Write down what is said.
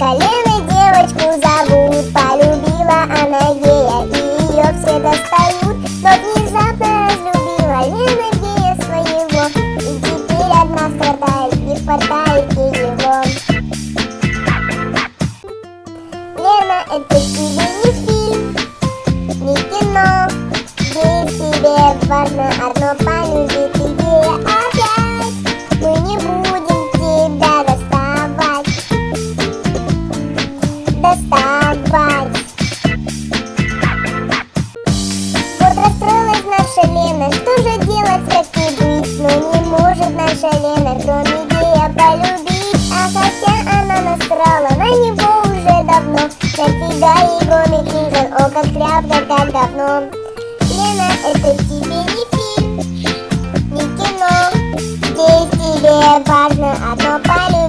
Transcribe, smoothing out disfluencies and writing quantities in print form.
Тетка Лена девочку зовут, полюбила она гея, и ее все достают. Но внезапно разлюбила Лена гея своего, и теперь одна страдает, не хватает ей его. Лена, это тебе не фильм, не кино, здесь тебе важно одно: полюбить гея опять. Мы не будем тебя доставать. Вот расстроилась наша Лена, что же делать, как и быть? Но не может наша Лена, кроме гея, полюбить. А хотя она насрала на него уже давно, нафига его ведь нужен, о, как тряпка, как говно. Лена, это тебе не фильм, не кино, здесь тебе важно одно: полюбить.